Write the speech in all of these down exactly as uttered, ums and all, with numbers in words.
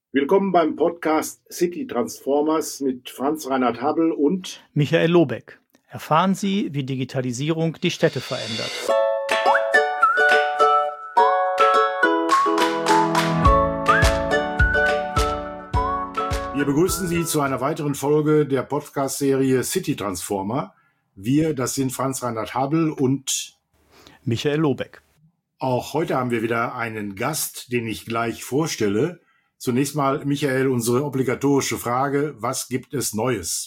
Willkommen beim Podcast City Transformers mit Franz Reinhard Habbel und Michael Lobeck. Erfahren Sie, wie Digitalisierung die Städte verändert. Wir begrüßen Sie zu einer weiteren Folge der Podcast-Serie City Transformer. Wir, das sind Franz Reinhard Habbel und Michael Lobeck. Auch heute haben wir wieder einen Gast, den ich gleich vorstelle. Zunächst mal, Michael, unsere obligatorische Frage: Was gibt es Neues?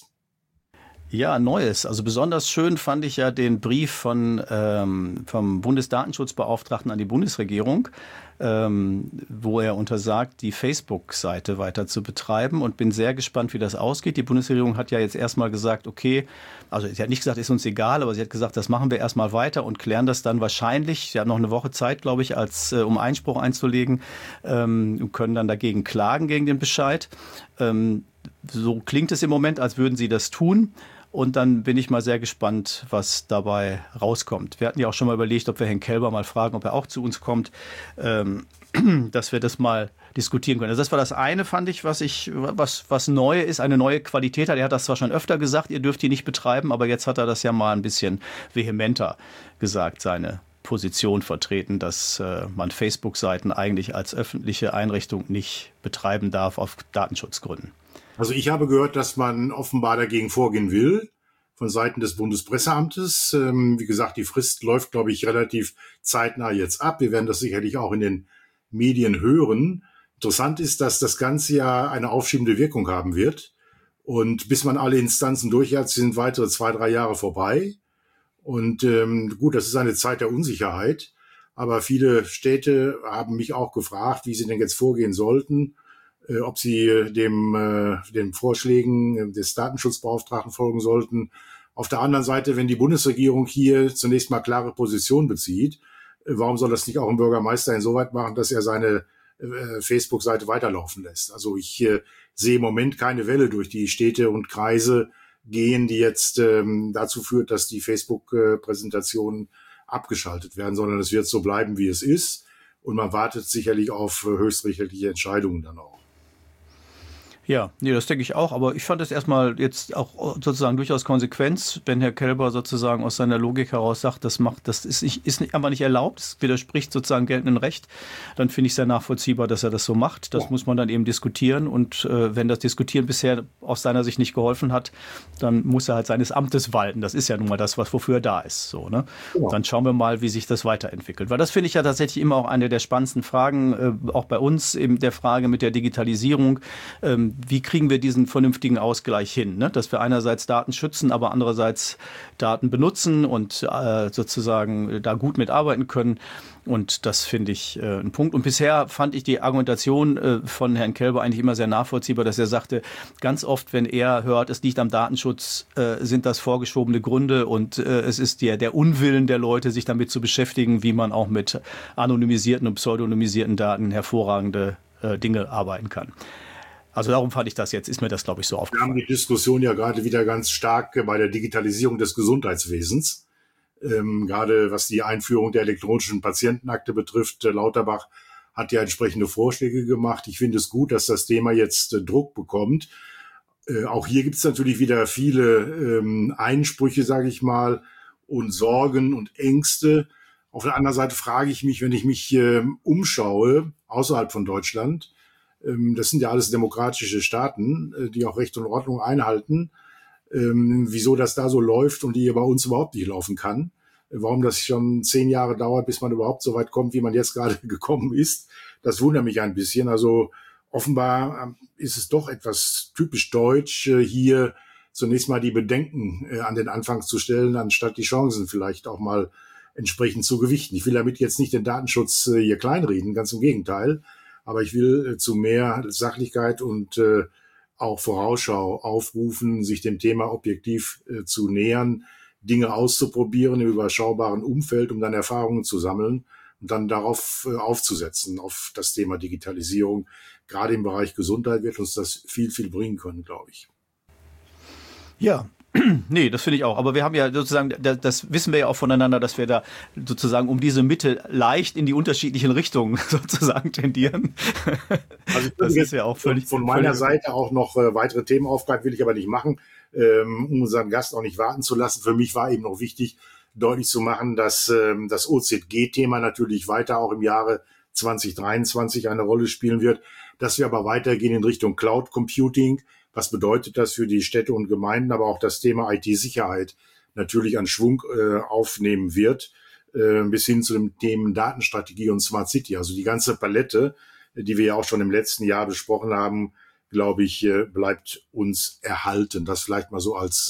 Ja, Neues. Also besonders schön fand ich ja den Brief von, ähm, vom Bundesdatenschutzbeauftragten an die Bundesregierung, ähm, wo er untersagt, die Facebook-Seite weiter zu betreiben, und bin sehr gespannt, wie das ausgeht. Die Bundesregierung hat ja jetzt erstmal gesagt, okay, also sie hat nicht gesagt, ist uns egal, aber sie hat gesagt, das machen wir erstmal weiter und klären das dann wahrscheinlich. Sie haben noch eine Woche Zeit, glaube ich, als äh, um Einspruch einzulegen, ähm, und können dann dagegen klagen, gegen den Bescheid. Ähm, so klingt es im Moment, als würden sie das tun. Und dann bin ich mal sehr gespannt, was dabei rauskommt. Wir hatten ja auch schon mal überlegt, ob wir Herrn Kelber mal fragen, ob er auch zu uns kommt, ähm, dass wir das mal diskutieren können. Also das war das eine, fand ich, was ich, was, was neu ist, eine neue Qualität hat. Er hat das zwar schon öfter gesagt, ihr dürft die nicht betreiben, aber jetzt hat er das ja mal ein bisschen vehementer gesagt, seine Position vertreten, dass äh, man Facebook-Seiten eigentlich als öffentliche Einrichtung nicht betreiben darf auf Datenschutzgründen. Also ich habe gehört, dass man offenbar dagegen vorgehen will von Seiten des Bundespresseamtes. Ähm, wie gesagt, die Frist läuft, glaube ich, relativ zeitnah jetzt ab. Wir werden das sicherlich auch in den Medien hören. Interessant ist, dass das Ganze ja eine aufschiebende Wirkung haben wird. Und bis man alle Instanzen durch hat, sind weitere zwei, drei Jahre vorbei. Und ähm, gut, das ist eine Zeit der Unsicherheit. Aber viele Städte haben mich auch gefragt, wie sie denn jetzt vorgehen sollten, äh, ob sie dem, äh, den Vorschlägen des Datenschutzbeauftragten folgen sollten. Auf der anderen Seite, wenn die Bundesregierung hier zunächst mal klare Position bezieht, äh, warum soll das nicht auch ein Bürgermeister insoweit machen, dass er seine äh, Facebook-Seite weiterlaufen lässt? Also ich äh, sehe im Moment keine Welle durch die Städte und Kreise gehen, die jetzt ähm, dazu führt, dass die Facebook-Präsentationen abgeschaltet werden, sondern es wird so bleiben, wie es ist. Und man wartet sicherlich auf äh, höchstrichterliche Entscheidungen dann auch. Ja, nee, das denke ich auch, aber ich fand es erstmal jetzt auch sozusagen durchaus Konsequenz, wenn Herr Kelber sozusagen aus seiner Logik heraus sagt, das macht, das ist nicht, ist nicht, einfach nicht erlaubt, es widerspricht sozusagen geltendem Recht, dann finde ich es sehr nachvollziehbar, dass er das so macht. Das ja. muss man dann eben diskutieren, und äh, wenn das Diskutieren bisher aus seiner Sicht nicht geholfen hat, dann muss er halt seines Amtes walten. Das ist ja nun mal das, was wofür er da ist. So, ne? Ja. Dann schauen wir mal, wie sich das weiterentwickelt. Weil das finde ich ja tatsächlich immer auch eine der spannendsten Fragen, äh, auch bei uns eben der Frage mit der Digitalisierung. Ähm, Wie kriegen wir diesen vernünftigen Ausgleich hin, ne? Dass wir einerseits Daten schützen, aber andererseits Daten benutzen und äh, sozusagen da gut mitarbeiten können. Und das finde ich äh, ein Punkt. Und bisher fand ich die Argumentation äh, von Herrn Kelber eigentlich immer sehr nachvollziehbar, dass er sagte, ganz oft, wenn er hört, es liegt am Datenschutz, äh, sind das vorgeschobene Gründe, und äh, es ist der, der Unwillen der Leute, sich damit zu beschäftigen, wie man auch mit anonymisierten und pseudonymisierten Daten hervorragende äh, Dinge arbeiten kann. Also darum fand ich das jetzt, ist mir das, glaube ich, so aufgefallen. Wir haben die Diskussion ja gerade wieder ganz stark bei der Digitalisierung des Gesundheitswesens. Ähm, gerade was die Einführung der elektronischen Patientenakte betrifft, äh, Lauterbach hat ja entsprechende Vorschläge gemacht. Ich finde es gut, dass das Thema jetzt äh, Druck bekommt. Äh, auch hier gibt es natürlich wieder viele ähm, Einsprüche, sage ich mal, und Sorgen und Ängste. Auf der anderen Seite frage ich mich, wenn ich mich äh, umschaue, außerhalb von Deutschland, das sind ja alles demokratische Staaten, die auch Recht und Ordnung einhalten. Wieso das da so läuft und die hier bei uns überhaupt nicht laufen kann. Warum das schon zehn Jahre dauert, bis man überhaupt so weit kommt, wie man jetzt gerade gekommen ist, das wundert mich ein bisschen. Also offenbar ist es doch etwas typisch deutsch, hier zunächst mal die Bedenken an den Anfang zu stellen, anstatt die Chancen vielleicht auch mal entsprechend zu gewichten. Ich will damit jetzt nicht den Datenschutz hier kleinreden, ganz im Gegenteil. Aber ich will äh, zu mehr Sachlichkeit und äh, auch Vorausschau aufrufen, sich dem Thema objektiv äh, zu nähern, Dinge auszuprobieren im überschaubaren Umfeld, um dann Erfahrungen zu sammeln und dann darauf äh, aufzusetzen, auf das Thema Digitalisierung. Gerade im Bereich Gesundheit wird uns das viel, viel bringen können, glaube ich. Ja, Nee, das finde ich auch. Aber wir haben ja sozusagen, das wissen wir ja auch voneinander, dass wir da sozusagen um diese Mitte leicht in die unterschiedlichen Richtungen sozusagen tendieren. Also ich das würde ist ja auch völlig von meiner völlig Seite auch noch äh, weitere Themen aufgreifen, will ich aber nicht machen, ähm, um unseren Gast auch nicht warten zu lassen. Für mich war eben noch wichtig, deutlich zu machen, dass ähm, das O Z G-Thema natürlich weiter auch im Jahre zwanzig dreiundzwanzig eine Rolle spielen wird, dass wir aber weitergehen in Richtung Cloud Computing. Was bedeutet das für die Städte und Gemeinden, aber auch das Thema I T-Sicherheit natürlich an Schwung äh, aufnehmen wird, äh, bis hin zu den Themen Datenstrategie und Smart City. Also die ganze Palette, die wir ja auch schon im letzten Jahr besprochen haben, glaube ich, äh, bleibt uns erhalten. Das vielleicht mal so als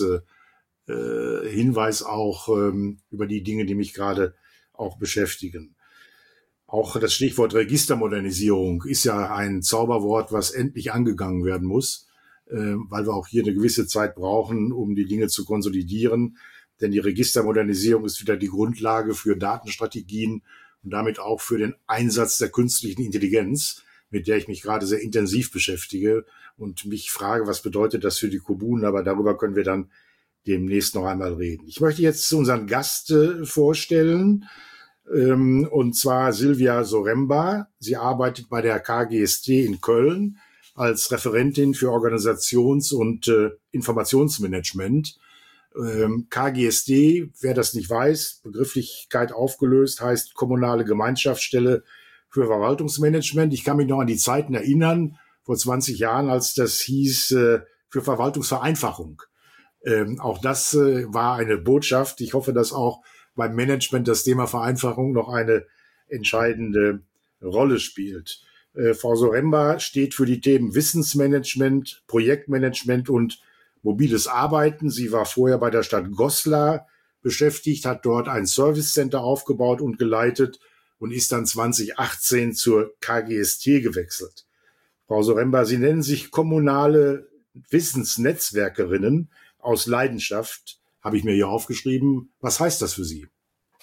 äh, Hinweis auch ähm, über die Dinge, die mich gerade auch beschäftigen. Auch das Stichwort Registermodernisierung ist ja ein Zauberwort, was endlich angegangen werden muss, weil wir auch hier eine gewisse Zeit brauchen, um die Dinge zu konsolidieren. Denn die Registermodernisierung ist wieder die Grundlage für Datenstrategien und damit auch für den Einsatz der künstlichen Intelligenz, mit der ich mich gerade sehr intensiv beschäftige und mich frage, was bedeutet das für die Kommunen? Aber darüber können wir dann demnächst noch einmal reden. Ich möchte jetzt unseren Gast äh, vorstellen, ähm, und zwar Silvia Soremba. Sie arbeitet bei der K G S T in Köln als Referentin für Organisations- und äh, Informationsmanagement. Ähm, K G S D, wer das nicht weiß, Begrifflichkeit aufgelöst, heißt Kommunale Gemeinschaftsstelle für Verwaltungsmanagement. Ich kann mich noch an die Zeiten erinnern, vor zwanzig Jahren, als das hieß äh, für Verwaltungsvereinfachung. Ähm, auch das äh, war eine Botschaft. Ich hoffe, dass auch beim Management das Thema Vereinfachung noch eine entscheidende Rolle spielt. Äh, Frau Soremba steht für die Themen Wissensmanagement, Projektmanagement und mobiles Arbeiten. Sie war vorher bei der Stadt Goslar beschäftigt, hat dort ein Service Center aufgebaut und geleitet und ist dann zwanzig achtzehn zur K G S T gewechselt. Frau Soremba, Sie nennen sich kommunale Wissensnetzwerkerinnen aus Leidenschaft, habe ich mir hier aufgeschrieben. Was heißt das für Sie?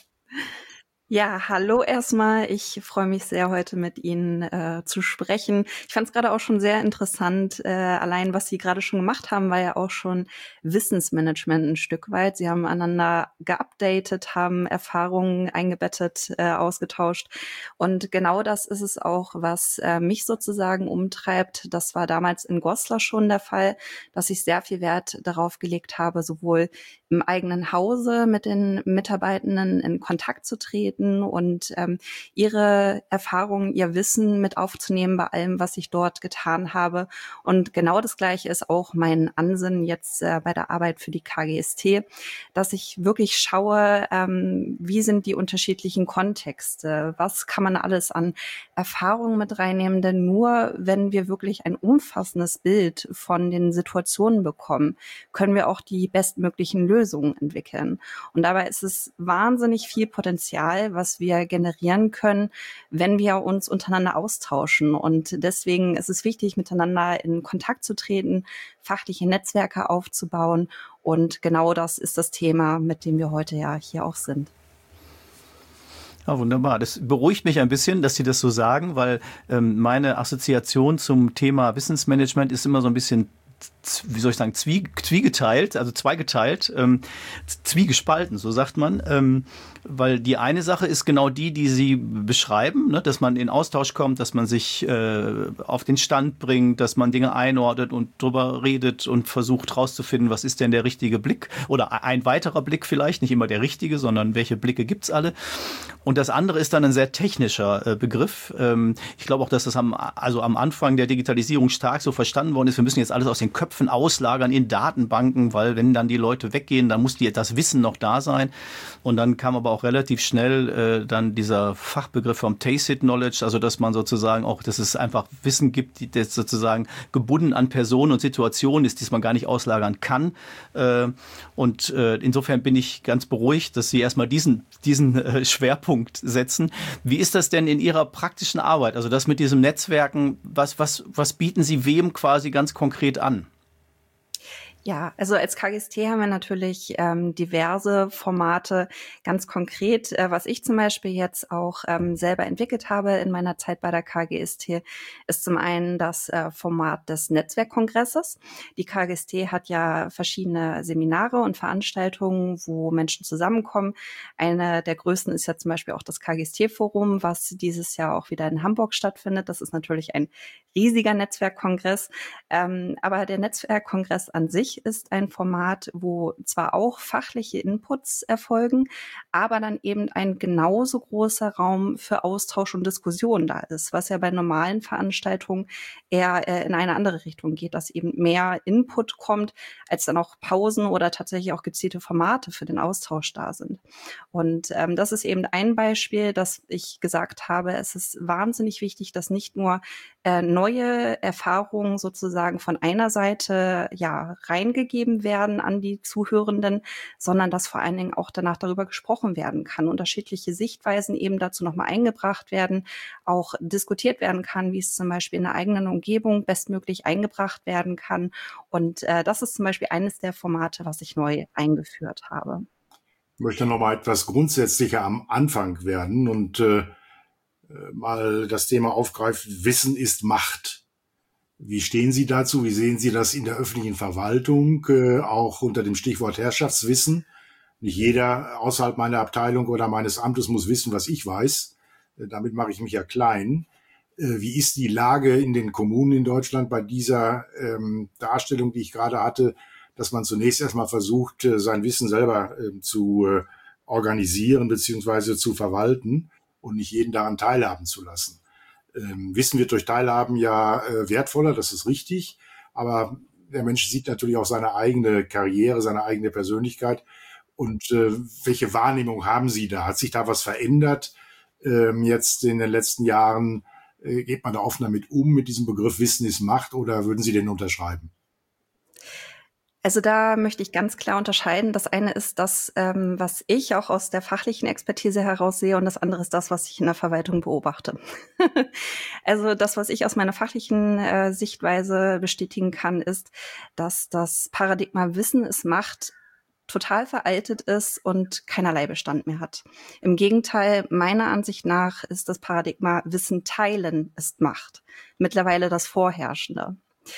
Ja, hallo erstmal. Ich freue mich sehr, heute mit Ihnen äh, zu sprechen. Ich fand es gerade auch schon sehr interessant, äh, allein was Sie gerade schon gemacht haben, war ja auch schon Wissensmanagement ein Stück weit. Sie haben einander geupdatet, haben Erfahrungen eingebettet, äh, ausgetauscht. Und genau das ist es auch, was äh, mich sozusagen umtreibt. Das war damals in Goslar schon der Fall, dass ich sehr viel Wert darauf gelegt habe, sowohl im eigenen Hause mit den Mitarbeitenden in Kontakt zu treten und ähm, ihre Erfahrungen, ihr Wissen mit aufzunehmen bei allem, was ich dort getan habe. Und genau das Gleiche ist auch mein Ansinnen jetzt äh, bei der Arbeit für die K G S T, dass ich wirklich schaue, ähm, wie sind die unterschiedlichen Kontexte, was kann man alles an Erfahrungen mit reinnehmen, denn nur wenn wir wirklich ein umfassendes Bild von den Situationen bekommen, können wir auch die bestmöglichen Lösungen entwickeln. Und dabei ist es wahnsinnig viel Potenzial, was wir generieren können, wenn wir uns untereinander austauschen. Und deswegen ist es wichtig, miteinander in Kontakt zu treten, fachliche Netzwerke aufzubauen. Und genau das ist das Thema, mit dem wir heute ja hier auch sind. Ja, wunderbar. Das beruhigt mich ein bisschen, dass Sie das so sagen, weil ähm, meine Assoziation zum Thema Wissensmanagement ist immer so ein bisschen, wie soll ich sagen, zwie, zwiegeteilt, also zweigeteilt, ähm, zwiegespalten, so sagt man. Ähm, weil die eine Sache ist genau die, die Sie beschreiben, ne, dass man in Austausch kommt, dass man sich äh, auf den Stand bringt, dass man Dinge einordnet und drüber redet und versucht rauszufinden, was ist denn der richtige Blick oder ein weiterer Blick vielleicht, nicht immer der richtige, sondern welche Blicke gibt's alle. Und das andere ist dann ein sehr technischer äh, Begriff. Ähm, ich glaube auch, dass das am, also am Anfang der Digitalisierung stark so verstanden worden ist. Wir müssen jetzt alles aus den Köpfen auslagern in Datenbanken, weil wenn dann die Leute weggehen, dann muss die, das Wissen noch da sein. Und dann kam aber auch relativ schnell äh, dann dieser Fachbegriff vom Tacit Knowledge, also dass man sozusagen auch, dass es einfach Wissen gibt, die das sozusagen gebunden an Personen und Situationen ist, die man gar nicht auslagern kann. Äh, und äh, insofern bin ich ganz beruhigt, dass Sie erstmal diesen, diesen äh, Schwerpunkt setzen. Wie ist das denn in Ihrer praktischen Arbeit? Also das mit diesem Netzwerken, was, was, was bieten Sie wem quasi ganz konkret an? Ja, also als K G S T haben wir natürlich ähm, diverse Formate. Ganz konkret, äh, was ich zum Beispiel jetzt auch ähm, selber entwickelt habe in meiner Zeit bei der K G S T, ist zum einen das äh, Format des Netzwerkkongresses. Die K G S T hat ja verschiedene Seminare und Veranstaltungen, wo Menschen zusammenkommen. Eine der größten ist ja zum Beispiel auch das K G S T-Forum, was dieses Jahr auch wieder in Hamburg stattfindet. Das ist natürlich ein riesiger Netzwerkkongress. Ähm, aber der Netzwerkkongress an sich ist ein Format, wo zwar auch fachliche Inputs erfolgen, aber dann eben ein genauso großer Raum für Austausch und Diskussion da ist, was ja bei normalen Veranstaltungen eher äh, in eine andere Richtung geht, dass eben mehr Input kommt, als dann auch Pausen oder tatsächlich auch gezielte Formate für den Austausch da sind. Und ähm, das ist eben ein Beispiel, dass ich gesagt habe, es ist wahnsinnig wichtig, dass nicht nur äh, neue Erfahrungen sozusagen von einer Seite ja reingegeben werden an die Zuhörenden, sondern dass vor allen Dingen auch danach darüber gesprochen werden kann, unterschiedliche Sichtweisen eben dazu nochmal eingebracht werden, auch diskutiert werden kann, wie es zum Beispiel in der eigenen Umgebung bestmöglich eingebracht werden kann. Und äh, das ist zum Beispiel eines der Formate, was ich neu eingeführt habe. Ich möchte noch mal etwas grundsätzlicher am Anfang werden und äh, mal das Thema aufgreifen, Wissen ist Macht. Wie stehen Sie dazu? Wie sehen Sie das in der öffentlichen Verwaltung, äh, auch unter dem Stichwort Herrschaftswissen? Nicht jeder außerhalb meiner Abteilung oder meines Amtes muss wissen, was ich weiß. Äh, damit mache ich mich ja klein. Äh, wie ist die Lage in den Kommunen in Deutschland bei dieser ähm, Darstellung, die ich gerade hatte, dass man zunächst erstmal versucht, äh, sein Wissen selber äh, zu äh, organisieren bzw. zu verwalten und nicht jeden daran teilhaben zu lassen? Ähm, Wissen wird durch Teilhaben ja äh, wertvoller, das ist richtig, aber der Mensch sieht natürlich auch seine eigene Karriere, seine eigene Persönlichkeit. Und äh, welche Wahrnehmung haben Sie da? Hat sich da was verändert ähm, jetzt in den letzten Jahren? Äh, geht man da offen damit um, mit diesem Begriff Wissen ist Macht, oder würden Sie den unterschreiben? Also da möchte ich ganz klar unterscheiden. Das eine ist das, ähm, was ich auch aus der fachlichen Expertise heraus sehe, und das andere ist das, was ich in der Verwaltung beobachte. Also das, was ich aus meiner fachlichen äh, Sichtweise bestätigen kann, ist, dass das Paradigma Wissen ist Macht total veraltet ist und keinerlei Bestand mehr hat. Im Gegenteil, meiner Ansicht nach ist das Paradigma Wissen teilen ist Macht mittlerweile das Vorherrschende.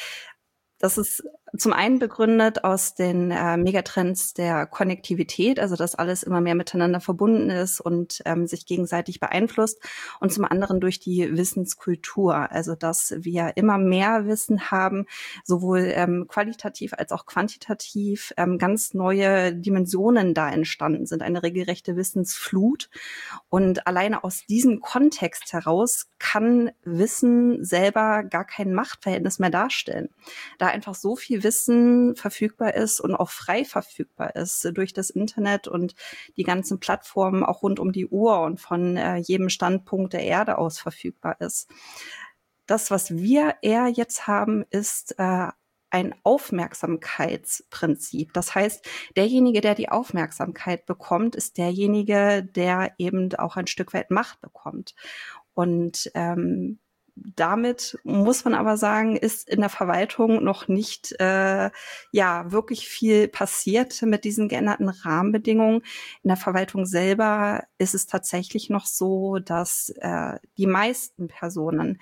Das ist zum einen begründet aus den äh, Megatrends der Konnektivität, also dass alles immer mehr miteinander verbunden ist und ähm, sich gegenseitig beeinflusst, und zum anderen durch die Wissenskultur, also dass wir immer mehr Wissen haben, sowohl ähm, qualitativ als auch quantitativ, ähm, ganz neue Dimensionen da entstanden sind, eine regelrechte Wissensflut. Und alleine aus diesem Kontext heraus kann Wissen selber gar kein Machtverhältnis mehr darstellen, da einfach so viel Wissen verfügbar ist und auch frei verfügbar ist durch das Internet und die ganzen Plattformen auch rund um die Uhr und von äh, jedem Standpunkt der Erde aus verfügbar ist. Das, was wir eher jetzt haben, ist äh, ein Aufmerksamkeitsprinzip. Das heißt, derjenige, der die Aufmerksamkeit bekommt, ist derjenige, der eben auch ein Stück weit Macht bekommt. Und ähm, damit muss man aber sagen, ist in der Verwaltung noch nicht äh, ja wirklich viel passiert mit diesen geänderten Rahmenbedingungen. In der Verwaltung selber ist es tatsächlich noch so, dass äh, die meisten Personen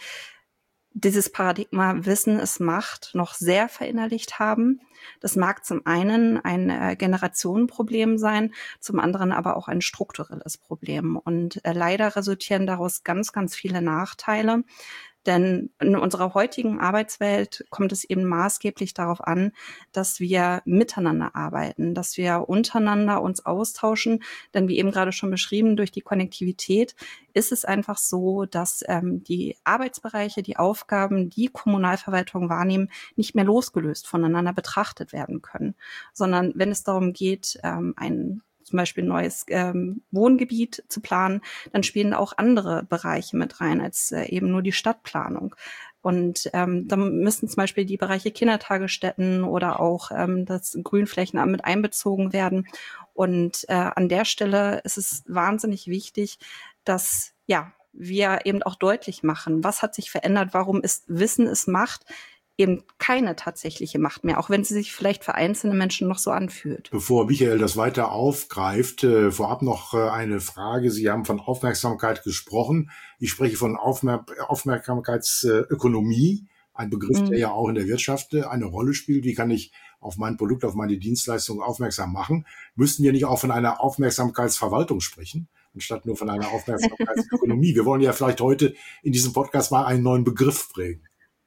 dieses Paradigma Wissen ist Macht noch sehr verinnerlicht haben. Das mag zum einen ein äh, Generationenproblem sein, zum anderen aber auch ein strukturelles Problem. Und äh, leider resultieren daraus ganz, ganz viele Nachteile. Denn in unserer heutigen Arbeitswelt kommt es eben maßgeblich darauf an, dass wir miteinander arbeiten, dass wir untereinander uns austauschen. Denn wie eben gerade schon beschrieben, durch die Konnektivität ist es einfach so, dass ähm, die Arbeitsbereiche, die Aufgaben, die Kommunalverwaltung wahrnehmen, nicht mehr losgelöst voneinander betrachtet werden können. Sondern wenn es darum geht, ähm, ein zum Beispiel ein neues ähm, Wohngebiet zu planen, dann spielen auch andere Bereiche mit rein als äh, eben nur die Stadtplanung. Und ähm, da müssen zum Beispiel die Bereiche Kindertagesstätten oder auch ähm, das Grünflächenamt mit einbezogen werden. Und äh, an der Stelle ist es wahnsinnig wichtig, dass ja wir eben auch deutlich machen, was hat sich verändert, warum ist Wissen ist Macht eben keine tatsächliche Macht mehr, auch wenn sie sich vielleicht für einzelne Menschen noch so anfühlt. Bevor Michael das weiter aufgreift, äh, vorab noch äh, eine Frage. Sie haben von Aufmerksamkeit gesprochen. Ich spreche von Aufmer- Aufmerksamkeitsökonomie, ein Begriff, Mhm. der ja auch in der Wirtschaft äh, eine Rolle spielt. Wie kann ich auf mein Produkt, auf meine Dienstleistung aufmerksam machen? Müssten wir nicht auch von einer Aufmerksamkeitsverwaltung sprechen, anstatt nur von einer Aufmerksamkeitsökonomie? Wir wollen ja vielleicht heute in diesem Podcast mal einen neuen Begriff prägen.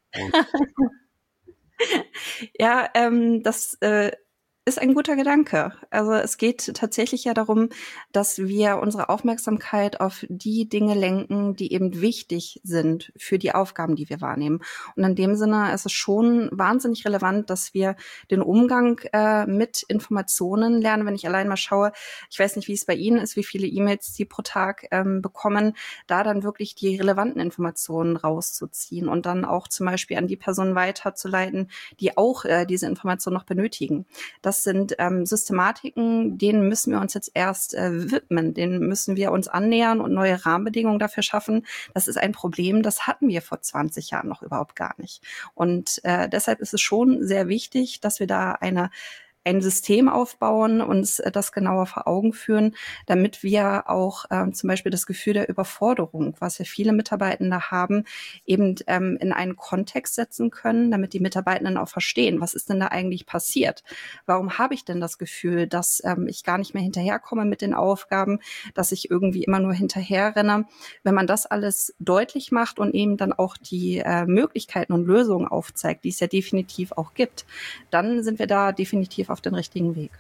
Ja, ähm, das äh, ist ein guter Gedanke. Also es geht tatsächlich ja darum, dass wir unsere Aufmerksamkeit auf die Dinge lenken, die eben wichtig sind für die Aufgaben, die wir wahrnehmen. Und in dem Sinne ist es schon wahnsinnig relevant, dass wir den Umgang äh, mit Informationen lernen. Wenn ich allein mal schaue, ich weiß nicht, wie es bei Ihnen ist, wie viele E-Mails Sie pro Tag ähm, bekommen, da dann wirklich die relevanten Informationen rauszuziehen und dann auch zum Beispiel an die Personen weiterzuleiten, die auch äh, diese Informationen noch benötigen. Das sind ähm, Systematiken, denen müssen wir uns jetzt erst äh, widmen, denen müssen wir uns annähern und neue Rahmenbedingungen dafür schaffen. Das ist ein Problem, das hatten wir vor zwanzig Jahren noch überhaupt gar nicht. Und äh, deshalb ist es schon sehr wichtig, dass wir da eine ein System aufbauen, uns das genauer vor Augen führen, damit wir auch ähm, zum Beispiel das Gefühl der Überforderung, was ja viele Mitarbeitende haben, eben ähm, in einen Kontext setzen können, damit die Mitarbeitenden auch verstehen, was ist denn da eigentlich passiert? Warum habe ich denn das Gefühl, dass ähm, ich gar nicht mehr hinterherkomme mit den Aufgaben, dass ich irgendwie immer nur hinterherrenne? Wenn man das alles deutlich macht und eben dann auch die äh, Möglichkeiten und Lösungen aufzeigt, die es ja definitiv auch gibt, dann sind wir da definitiv auf den richtigen Weg.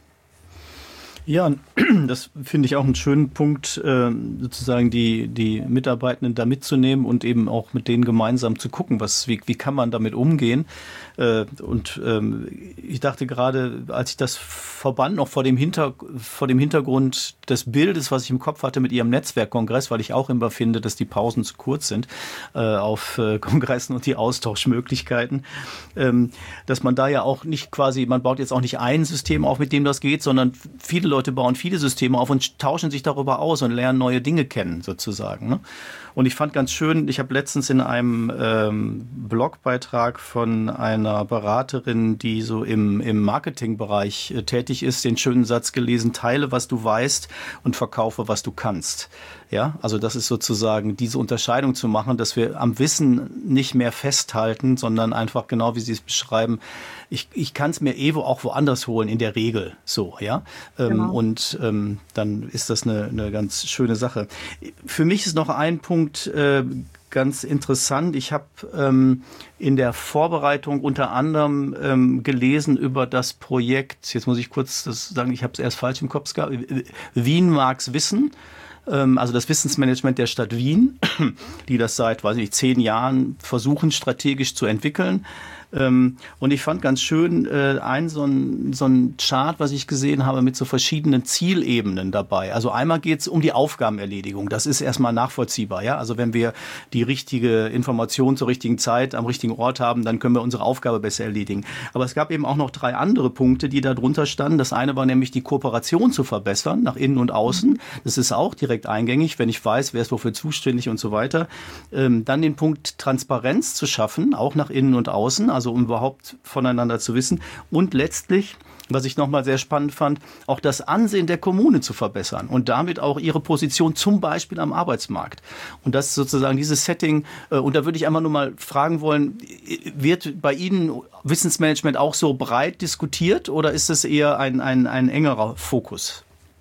Ja, das finde ich auch einen schönen Punkt, äh, sozusagen die, die Mitarbeitenden da mitzunehmen und eben auch mit denen gemeinsam zu gucken, was, wie, wie kann man damit umgehen. Äh, und ähm, ich dachte gerade, als ich das verband, noch vor dem, Hinter, vor dem Hintergrund des Bildes, was ich im Kopf hatte mit Ihrem Netzwerkkongress, weil ich auch immer finde, dass die Pausen zu kurz sind äh, auf äh, Kongressen und die Austauschmöglichkeiten, ähm, dass man da ja auch nicht quasi, man baut jetzt auch nicht ein System auf, mit dem das geht, sondern viele Leute Leute bauen viele Systeme auf und tauschen sich darüber aus und lernen neue Dinge kennen, sozusagen. Ne? Und ich fand ganz schön, ich habe letztens in einem ähm, Blogbeitrag von einer Beraterin, die so im, im Marketingbereich äh, tätig ist, den schönen Satz gelesen: Teile, was du weißt und verkaufe, was du kannst. Ja, also das ist sozusagen diese Unterscheidung zu machen, dass wir am Wissen nicht mehr festhalten, sondern einfach genau, wie Sie es beschreiben, ich, ich kann es mir eh auch woanders holen, in der Regel so, ja. Ähm, Genau. Und ähm, dann ist das eine, eine ganz schöne Sache. Für mich ist noch ein Punkt äh, ganz interessant. Ich habe ähm, in der Vorbereitung unter anderem ähm, gelesen über das Projekt, jetzt muss ich kurz das sagen, ich habe es erst falsch im Kopf gehabt, Wien mag's wissen. Also das Wissensmanagement der Stadt Wien, die das seit, weiß ich nicht, zehn Jahren versuchen, strategisch zu entwickeln. Und ich fand ganz schön ein so ein, so ein Chart, was ich gesehen habe, mit so verschiedenen Zielebenen dabei. Also einmal geht es um die Aufgabenerledigung. Das ist erstmal nachvollziehbar. Ja? Also wenn wir die richtige Information zur richtigen Zeit am richtigen Ort haben, dann können wir unsere Aufgabe besser erledigen. Aber es gab eben auch noch drei andere Punkte, die da drunter standen. Das eine war nämlich die Kooperation zu verbessern, nach innen und außen. Das ist auch direkt eingängig, wenn ich weiß, wer ist wofür zuständig und so weiter. Dann den Punkt Transparenz zu schaffen, auch nach innen und außen. Also um überhaupt voneinander zu wissen. Und letztlich, was ich nochmal sehr spannend fand, auch das Ansehen der Kommune zu verbessern und damit auch ihre Position zum Beispiel am Arbeitsmarkt. Und das ist sozusagen dieses Setting. Und da würde ich einmal nur mal fragen wollen, wird bei Ihnen Wissensmanagement auch so breit diskutiert oder ist es eher ein, ein, ein engerer Fokus?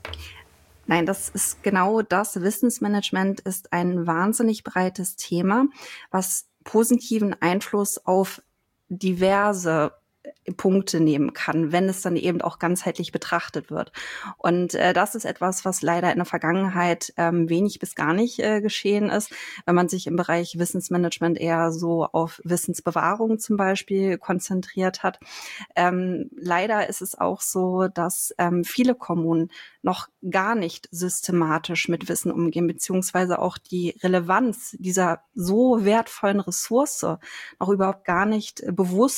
Nein, das ist genau das. Wissensmanagement ist ein wahnsinnig breites Thema, was positiven Einfluss auf diverse Punkte nehmen kann, wenn es dann eben auch ganzheitlich betrachtet wird. Und äh, das ist etwas, was leider in der Vergangenheit ähm, wenig bis gar nicht äh, geschehen ist, wenn man sich im Bereich Wissensmanagement eher so auf Wissensbewahrung zum Beispiel konzentriert hat. Ähm, leider ist es auch so, dass ähm, viele Kommunen noch gar nicht systematisch mit Wissen umgehen, beziehungsweise auch die Relevanz dieser so wertvollen Ressource noch überhaupt gar nicht äh, bewusst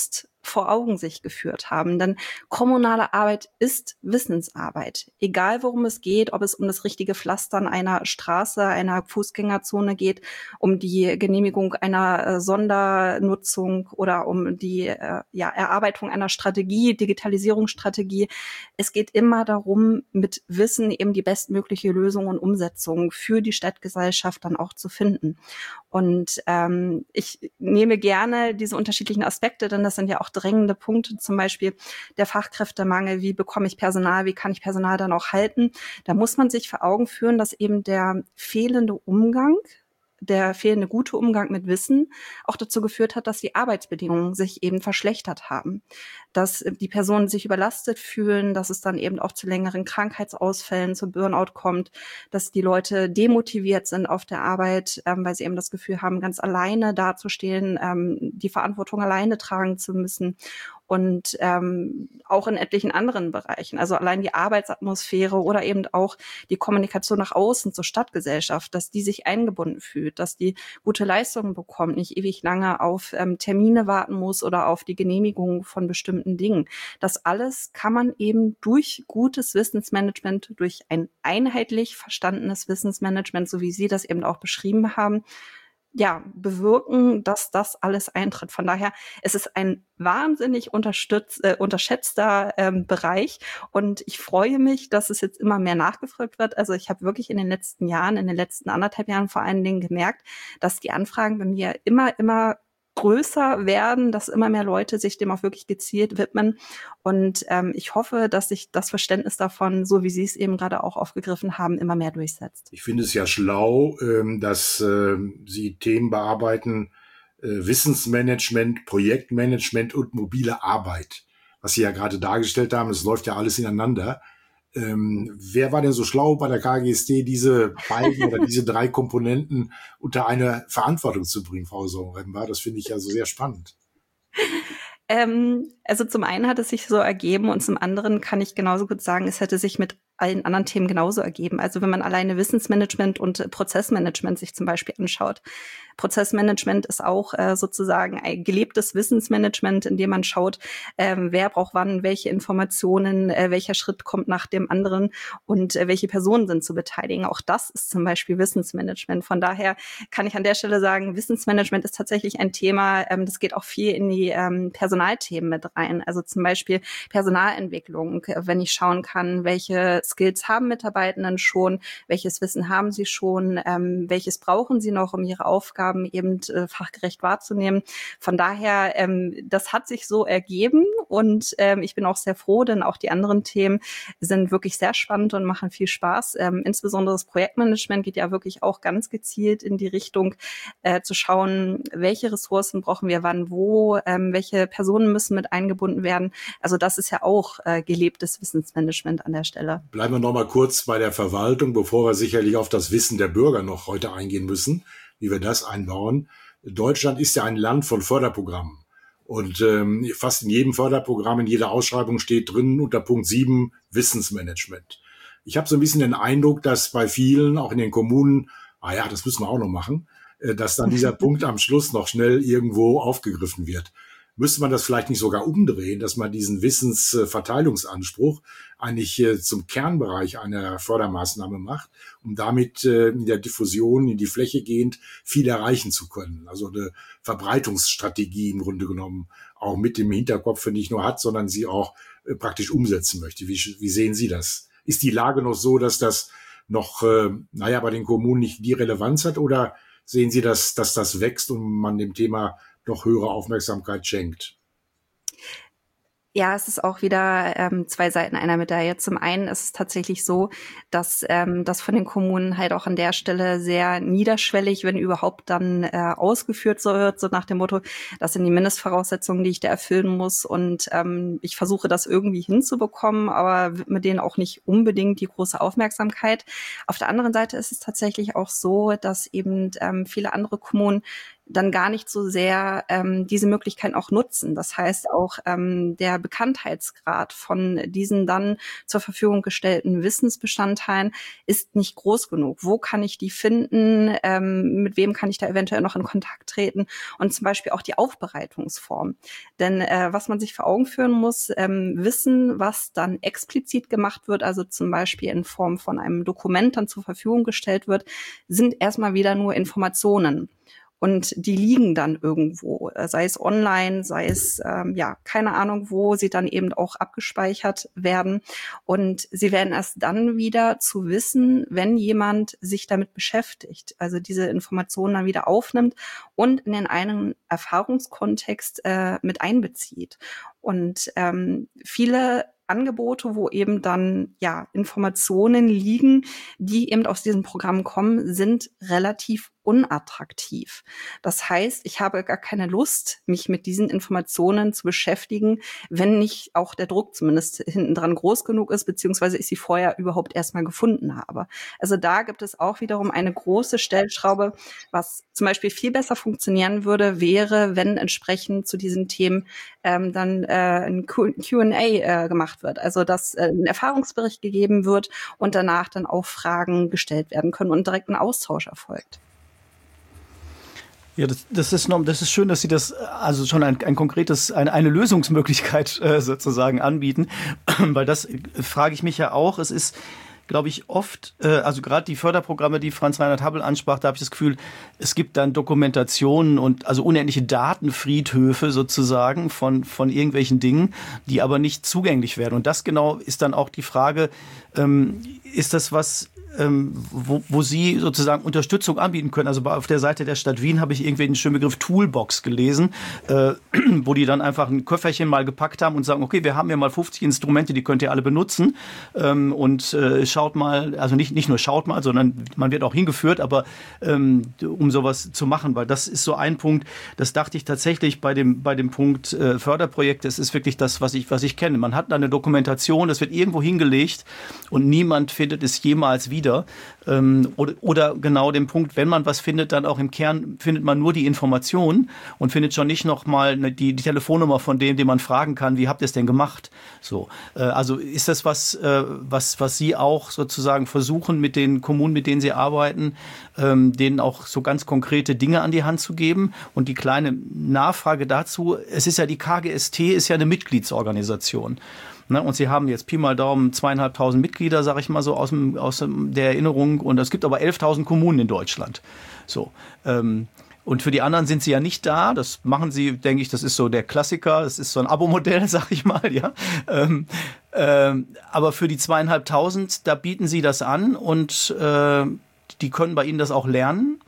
vor Augen sich geführt haben. Denn kommunale Arbeit ist Wissensarbeit. Egal worum es geht, ob es um das richtige Pflastern einer Straße, einer Fußgängerzone geht, um die Genehmigung einer äh, Sondernutzung oder um die äh, ja, Erarbeitung einer Strategie, Digitalisierungsstrategie. Es geht immer darum, mit Wissen eben die bestmögliche Lösung und Umsetzung für die Stadtgesellschaft dann auch zu finden. Und ähm, ich nehme gerne diese unterschiedlichen Aspekte, denn das sind ja auch drängende Punkte, zum Beispiel der Fachkräftemangel, wie bekomme ich Personal, wie kann ich Personal dann auch halten. Da muss man sich vor Augen führen, dass eben der fehlende Umgang, der fehlende gute Umgang mit Wissen auch dazu geführt hat, dass die Arbeitsbedingungen sich eben verschlechtert haben, dass die Personen sich überlastet fühlen, dass es dann eben auch zu längeren Krankheitsausfällen, zu Burnout kommt, dass die Leute demotiviert sind auf der Arbeit, ähm, weil sie eben das Gefühl haben, ganz alleine dazustehen, ähm, die Verantwortung alleine tragen zu müssen. Und ähm, auch in etlichen anderen Bereichen. Also allein die Arbeitsatmosphäre oder eben auch die Kommunikation nach außen zur Stadtgesellschaft, dass die sich eingebunden fühlt, dass die gute Leistungen bekommt, nicht ewig lange auf ähm, Termine warten muss oder auf die Genehmigung von bestimmten Dingen. Das alles kann man eben durch gutes Wissensmanagement, durch ein einheitlich verstandenes Wissensmanagement, so wie Sie das eben auch beschrieben haben, ja, bewirken, dass das alles eintritt. Von daher, es ist ein wahnsinnig unterstützt, äh, unterschätzter ähm, Bereich und ich freue mich, dass es jetzt immer mehr nachgefragt wird. Also ich habe wirklich in den letzten Jahren, in den letzten anderthalb Jahren vor allen Dingen gemerkt, dass die Anfragen bei mir immer, immer größer werden, dass immer mehr Leute sich dem auch wirklich gezielt widmen. Und ähm, ich hoffe, dass sich das Verständnis davon, so wie Sie es eben gerade auch aufgegriffen haben, immer mehr durchsetzt. Ich finde es ja schlau, ähm, dass äh, Sie Themen bearbeiten, äh, Wissensmanagement, Projektmanagement und mobile Arbeit. Was Sie ja gerade dargestellt haben, es läuft ja alles ineinander. Ähm, wer war denn so schlau bei der K G S T, diese beiden oder diese drei Komponenten unter eine Verantwortung zu bringen, Frau Soremba? Das finde ich ja so sehr spannend. Ähm, also zum einen hat es sich so ergeben und zum anderen kann ich genauso gut sagen, es hätte sich mit allen anderen Themen genauso ergeben. Also wenn man alleine Wissensmanagement und Prozessmanagement sich zum Beispiel anschaut. Prozessmanagement ist auch äh, sozusagen ein gelebtes Wissensmanagement, in dem man schaut, ähm, wer braucht wann welche Informationen, äh, welcher Schritt kommt nach dem anderen und äh, welche Personen sind zu beteiligen. Auch das ist zum Beispiel Wissensmanagement. Von daher kann ich an der Stelle sagen, Wissensmanagement ist tatsächlich ein Thema, ähm, das geht auch viel in die ähm, Personalthemen mit rein. Also zum Beispiel Personalentwicklung, wenn ich schauen kann, welche Skills haben Mitarbeitenden schon, welches Wissen haben sie schon, ähm, welches brauchen sie noch, um ihre Aufgaben eben äh, fachgerecht wahrzunehmen. Von daher, ähm, das hat sich so ergeben und ähm, ich bin auch sehr froh, denn auch die anderen Themen sind wirklich sehr spannend und machen viel Spaß. Ähm, insbesondere das Projektmanagement geht ja wirklich auch ganz gezielt in die Richtung äh, zu schauen, welche Ressourcen brauchen wir wann, wo, ähm, welche Personen müssen mit eingebunden werden. Also das ist ja auch äh, gelebtes Wissensmanagement an der Stelle. Bleiben wir noch mal kurz bei der Verwaltung, bevor wir sicherlich auf das Wissen der Bürger noch heute eingehen müssen, wie wir das einbauen. Deutschland ist ja ein Land von Förderprogrammen. Und ähm, fast in jedem Förderprogramm, in jeder Ausschreibung steht drin unter Punkt sieben Wissensmanagement. Ich habe so ein bisschen den Eindruck, dass bei vielen, auch in den Kommunen, ah ja, das müssen wir auch noch machen, äh, dass dann dieser Punkt am Schluss noch schnell irgendwo aufgegriffen wird. Müsste man das vielleicht nicht sogar umdrehen, dass man diesen Wissensverteilungsanspruch eigentlich äh, zum Kernbereich einer Fördermaßnahme macht, um damit äh, in der Diffusion in die Fläche gehend viel erreichen zu können. Also eine Verbreitungsstrategie im Grunde genommen auch mit dem Hinterkopf nicht nur hat, sondern sie auch äh, praktisch umsetzen möchte. Wie, wie sehen Sie das? Ist die Lage noch so, dass das noch, äh, naja, bei den Kommunen nicht die Relevanz hat, oder sehen Sie, dass, dass das wächst und man dem Thema doch höhere Aufmerksamkeit schenkt? Ja, es ist auch wieder ähm, zwei Seiten einer Medaille. Zum einen ist es tatsächlich so, dass ähm, das von den Kommunen halt auch an der Stelle sehr niederschwellig, wenn überhaupt, dann äh, ausgeführt so wird, so nach dem Motto, das sind die Mindestvoraussetzungen, die ich da erfüllen muss und ähm, ich versuche das irgendwie hinzubekommen, aber mit denen auch nicht unbedingt die große Aufmerksamkeit. Auf der anderen Seite ist es tatsächlich auch so, dass eben ähm, viele andere Kommunen dann gar nicht so sehr ähm, diese Möglichkeiten auch nutzen. Das heißt auch ähm, der Bekanntheitsgrad von diesen dann zur Verfügung gestellten Wissensbestandteilen ist nicht groß genug. Wo kann ich die finden? Ähm, mit wem kann ich da eventuell noch in Kontakt treten? Und zum Beispiel auch die Aufbereitungsform. Denn äh, was man sich vor Augen führen muss, ähm, Wissen, was dann explizit gemacht wird, also zum Beispiel in Form von einem Dokument dann zur Verfügung gestellt wird, sind erstmal wieder nur Informationen. Und die liegen dann irgendwo, sei es online, sei es, ähm, ja, keine Ahnung, wo sie dann eben auch abgespeichert werden. Und sie werden erst dann wieder zu wissen, wenn jemand sich damit beschäftigt, also diese Informationen dann wieder aufnimmt und in den einen Erfahrungskontext äh, mit einbezieht. Und ähm, viele Angebote, wo eben dann ja Informationen liegen, die eben aus diesem Programm kommen, sind relativ unattraktiv. Das heißt, ich habe gar keine Lust, mich mit diesen Informationen zu beschäftigen, wenn nicht auch der Druck zumindest hinten dran groß genug ist, beziehungsweise ich sie vorher überhaupt erstmal gefunden habe. Also da gibt es auch wiederum eine große Stellschraube. Was zum Beispiel viel besser funktionieren würde, wäre, wenn entsprechend zu diesen Themen ähm, dann äh, ein Q und A äh, gemacht wird. Also dass äh, ein Erfahrungsbericht gegeben wird und danach dann auch Fragen gestellt werden können und direkt ein Austausch erfolgt. Ja, das, das ist noch, das ist schön, dass Sie das also schon ein, ein konkretes, eine, eine Lösungsmöglichkeit äh, sozusagen anbieten, weil das äh, frage ich mich ja auch. Es ist, glaube ich, oft, äh, also gerade die Förderprogramme, die Franz Reinhard Habbel ansprach, da habe ich das Gefühl, es gibt dann Dokumentationen und also unendliche Datenfriedhöfe sozusagen von von irgendwelchen Dingen, die aber nicht zugänglich werden. Und das genau ist dann auch die Frage, ähm, ist das was, Ähm, wo, wo Sie sozusagen Unterstützung anbieten können. Also auf der Seite der Stadt Wien habe ich irgendwie den schönen Begriff Toolbox gelesen, äh, wo die dann einfach ein Köfferchen mal gepackt haben und sagen, okay, wir haben ja mal fünfzig Instrumente, die könnt ihr alle benutzen ähm, und äh, schaut mal, also nicht, nicht nur schaut mal, sondern man wird auch hingeführt, aber ähm, um sowas zu machen, weil das ist so ein Punkt, das dachte ich tatsächlich bei dem, bei dem Punkt äh, Förderprojekt, das ist wirklich das, was ich, was ich kenne. Man hat da eine Dokumentation, das wird irgendwo hingelegt und niemand findet es jemals wieder. Ähm, oder, oder genau den Punkt, wenn man was findet, dann auch im Kern findet man nur die Information und findet schon nicht nochmal die, die Telefonnummer von dem, den man fragen kann, wie habt ihr es denn gemacht? So, äh, also ist das was, äh, was, was Sie auch sozusagen versuchen, mit den Kommunen, mit denen Sie arbeiten, ähm, denen auch so ganz konkrete Dinge an die Hand zu geben? Und die kleine Nachfrage dazu, es ist ja die K G S T, ist ja eine Mitgliedsorganisation. Ne, und Sie haben jetzt Pi mal Daumen zweieinhalbtausend Mitglieder, sage ich mal so aus, dem, aus der Erinnerung. Und es gibt aber elftausend Kommunen in Deutschland. So. Ähm, und für die anderen sind Sie ja nicht da. Das machen Sie, denke ich, das ist so der Klassiker. Das ist so ein Abo-Modell, sage ich mal. Ja. Ähm, ähm, aber für die zweieinhalbtausend, da bieten Sie das an und äh, die können bei Ihnen das auch lernen.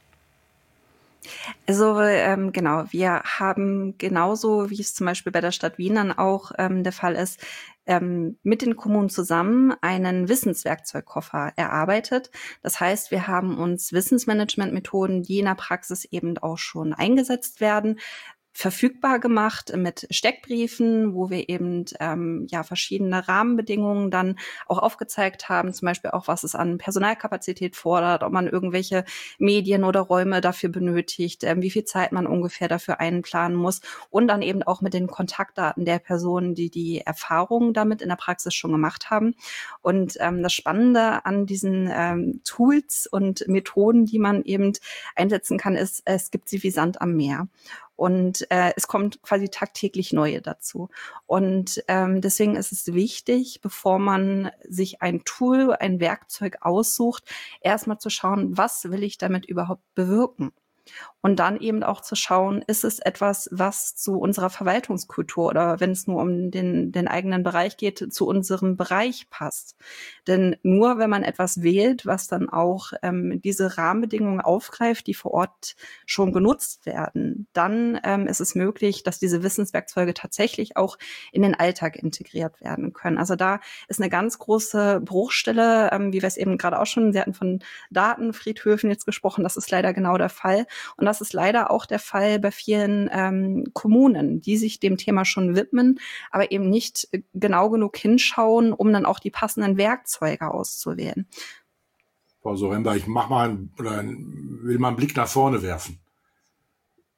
Also ähm, genau, wir haben genauso, wie es zum Beispiel bei der Stadt Wien dann auch ähm, der Fall ist, ähm, mit den Kommunen zusammen einen Wissenswerkzeugkoffer erarbeitet. Das heißt, wir haben uns Wissensmanagementmethoden, die in der Praxis eben auch schon eingesetzt werden, verfügbar gemacht mit Steckbriefen, wo wir eben ähm, ja verschiedene Rahmenbedingungen dann auch aufgezeigt haben, zum Beispiel auch, was es an Personalkapazität fordert, ob man irgendwelche Medien oder Räume dafür benötigt, ähm, wie viel Zeit man ungefähr dafür einplanen muss und dann eben auch mit den Kontaktdaten der Personen, die die Erfahrungen damit in der Praxis schon gemacht haben. Und ähm, das Spannende an diesen ähm, Tools und Methoden, die man eben einsetzen kann, ist, es gibt sie wie Sand am Meer. Und äh, es kommt quasi tagtäglich neue dazu. Und ähm, deswegen ist es wichtig, bevor man sich ein Tool, ein Werkzeug aussucht, erstmal zu schauen, was will ich damit überhaupt bewirken? Und dann eben auch zu schauen, ist es etwas, was zu unserer Verwaltungskultur oder wenn es nur um den, den eigenen Bereich geht, zu unserem Bereich passt. Denn nur wenn man etwas wählt, was dann auch ähm, diese Rahmenbedingungen aufgreift, die vor Ort schon genutzt werden, dann ähm, ist es möglich, dass diese Wissenswerkzeuge tatsächlich auch in den Alltag integriert werden können. Also da ist eine ganz große Bruchstelle, ähm, wie wir es eben gerade auch schon, Sie hatten von Datenfriedhöfen jetzt gesprochen, das ist leider genau der Fall. Und das ist leider auch der Fall bei vielen ähm, Kommunen, die sich dem Thema schon widmen, aber eben nicht genau genug hinschauen, um dann auch die passenden Werkzeuge auszuwählen. Frau Soremba, ich mach mal einen, oder will mal einen Blick nach vorne werfen.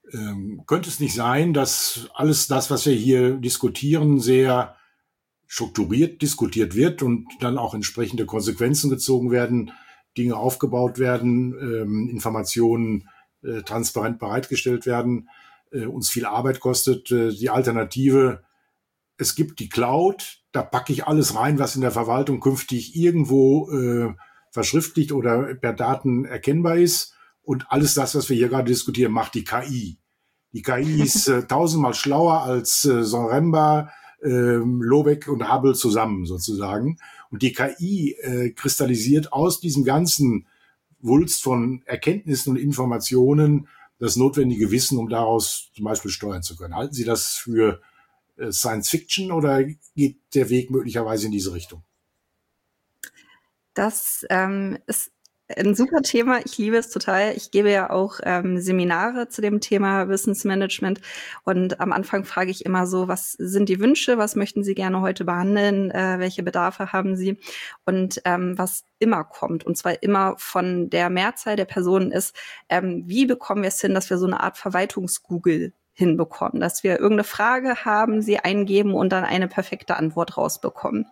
Ähm, könnte es nicht sein, dass alles das, was wir hier diskutieren, sehr strukturiert diskutiert wird und dann auch entsprechende Konsequenzen gezogen werden, Dinge aufgebaut werden, ähm, Informationen äh, transparent bereitgestellt werden, äh, uns viel Arbeit kostet. Äh, die Alternative, es gibt die Cloud, da packe ich alles rein, was in der Verwaltung künftig irgendwo äh, verschriftlicht oder per Daten erkennbar ist. Und alles das, was wir hier gerade diskutieren, macht die K I. Die K I ist äh, tausendmal schlauer als äh, Soremba, Ähm, Lobeck und Hubble zusammen sozusagen. Und die K I äh, kristallisiert aus diesem ganzen Wulst von Erkenntnissen und Informationen das notwendige Wissen, um daraus zum Beispiel steuern zu können. Halten Sie das für äh, Science Fiction oder geht der Weg möglicherweise in diese Richtung? Das ähm, ist ein super Thema. Ich liebe es total. Ich gebe ja auch ähm, Seminare zu dem Thema Wissensmanagement. Und am Anfang frage ich immer so, was sind die Wünsche? Was möchten Sie gerne heute behandeln? Äh, welche Bedarfe haben Sie? Und ähm, was immer kommt, und zwar immer von der Mehrzahl der Personen ist, ähm, wie bekommen wir es hin, dass wir so eine Art Verwaltungs-Google hinbekommen, dass wir irgendeine Frage haben, sie eingeben und dann eine perfekte Antwort rausbekommen.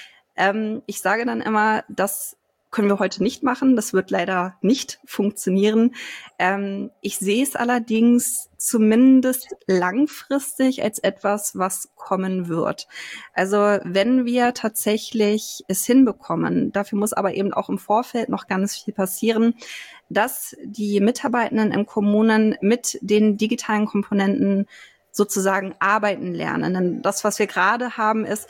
Ähm, ich sage dann immer, dass können wir heute nicht machen. Das wird leider nicht funktionieren. Ähm, ich sehe es allerdings zumindest langfristig als etwas, was kommen wird. Also wenn wir tatsächlich es hinbekommen, dafür muss aber eben auch im Vorfeld noch ganz viel passieren, dass die Mitarbeitenden in Kommunen mit den digitalen Komponenten sozusagen arbeiten lernen. Denn das, was wir gerade haben, ist,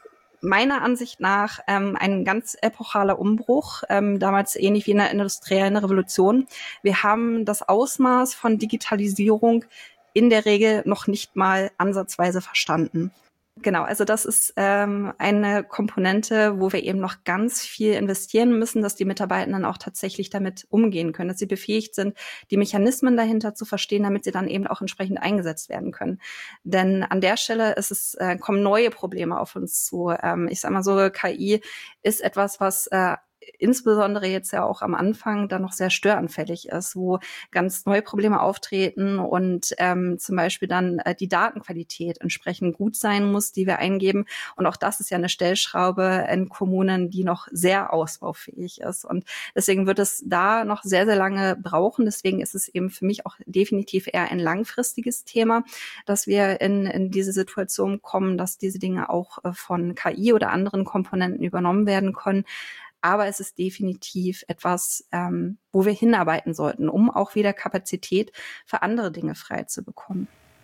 meiner Ansicht nach ähm, ein ganz epochaler Umbruch, ähm, damals ähnlich wie in der industriellen Revolution. Wir haben das Ausmaß von Digitalisierung in der Regel noch nicht mal ansatzweise verstanden. Genau, also das ist ähm, eine Komponente, wo wir eben noch ganz viel investieren müssen, dass die Mitarbeitenden auch tatsächlich damit umgehen können, dass sie befähigt sind, die Mechanismen dahinter zu verstehen, damit sie dann eben auch entsprechend eingesetzt werden können. Denn an der Stelle ist es, äh, kommen neue Probleme auf uns zu. Ähm, ich sag mal so, K I ist etwas, was äh, insbesondere jetzt ja auch am Anfang dann noch sehr störanfällig ist, wo ganz neue Probleme auftreten und ähm, zum Beispiel dann äh, die Datenqualität entsprechend gut sein muss, die wir eingeben. Und auch das ist ja eine Stellschraube in Kommunen, die noch sehr ausbaufähig ist. Und deswegen wird es da noch sehr, sehr lange brauchen. Deswegen ist es eben für mich auch definitiv eher ein langfristiges Thema, dass wir in, in diese Situation kommen, dass diese Dinge auch äh, von K I oder anderen Komponenten übernommen werden können. Aber es ist definitiv etwas, ähm, wo wir hinarbeiten sollten, um auch wieder Kapazität für andere Dinge frei zu bekommen.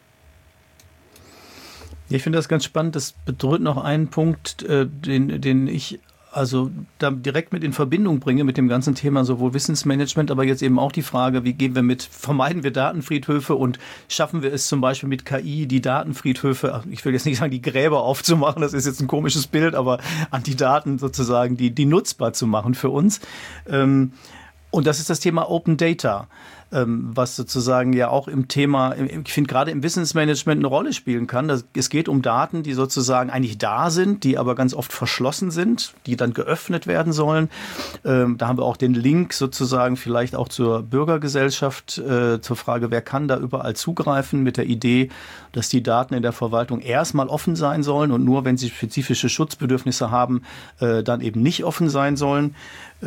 Ich finde das ganz spannend. Das bedrückt noch einen Punkt, äh, den, den ich also da direkt mit in Verbindung bringe mit dem ganzen Thema sowohl Wissensmanagement, aber jetzt eben auch die Frage, wie gehen wir mit, vermeiden wir Datenfriedhöfe und schaffen wir es zum Beispiel mit K I, die Datenfriedhöfe, ich will jetzt nicht sagen, die Gräber aufzumachen, das ist jetzt ein komisches Bild, aber an die Daten sozusagen, die, die nutzbar zu machen für uns. Und das ist das Thema Open Data, was sozusagen ja auch im Thema, ich finde gerade im Wissensmanagement eine Rolle spielen kann. Es geht um Daten, die sozusagen eigentlich da sind, die aber ganz oft verschlossen sind, die dann geöffnet werden sollen. Da haben wir auch den Link sozusagen vielleicht auch zur Bürgergesellschaft, zur Frage, wer kann da überall zugreifen, mit der Idee, dass die Daten in der Verwaltung erstmal offen sein sollen und nur, wenn sie spezifische Schutzbedürfnisse haben, dann eben nicht offen sein sollen.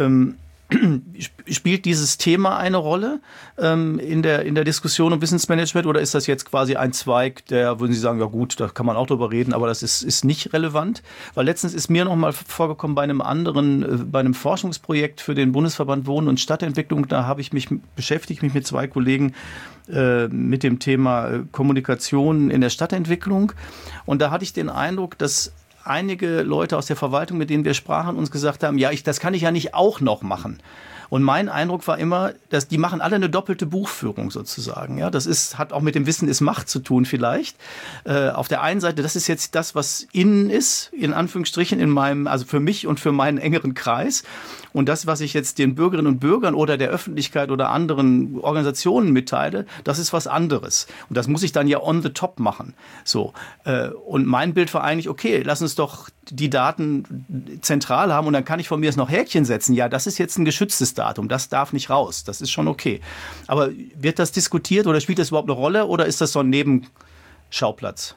Spielt dieses Thema eine Rolle ähm, in der in der Diskussion um Wissensmanagement oder ist das jetzt quasi ein Zweig, der, würden Sie sagen, ja gut, da kann man auch drüber reden, aber das ist ist nicht relevant? Weil letztens ist mir noch mal vorgekommen bei einem anderen, äh, bei einem Forschungsprojekt für den Bundesverband Wohnen und Stadtentwicklung, da habe ich mich beschäftigt, mich mit zwei Kollegen äh, mit dem Thema äh, Kommunikation in der Stadtentwicklung und da hatte ich den Eindruck, dass einige Leute aus der Verwaltung, mit denen wir sprachen, uns gesagt haben, ja, ich, das kann ich ja nicht auch noch machen. Und mein Eindruck war immer, dass die machen alle eine doppelte Buchführung sozusagen. Ja, das ist, hat auch mit dem Wissen ist Macht zu tun vielleicht. Äh, auf der einen Seite, das ist jetzt das, was innen ist, in Anführungsstrichen, in meinem, also für mich und für meinen engeren Kreis. Und das, was ich jetzt den Bürgerinnen und Bürgern oder der Öffentlichkeit oder anderen Organisationen mitteile, das ist was anderes. Und das muss ich dann ja on the top machen. So. Und mein Bild war eigentlich, okay, lass uns doch die Daten zentral haben und dann kann ich von mir jetzt noch Häkchen setzen. Ja, das ist jetzt ein geschütztes Datum, das darf nicht raus. Das ist schon okay. Aber wird das diskutiert oder spielt das überhaupt eine Rolle oder ist das so ein Nebenschauplatz?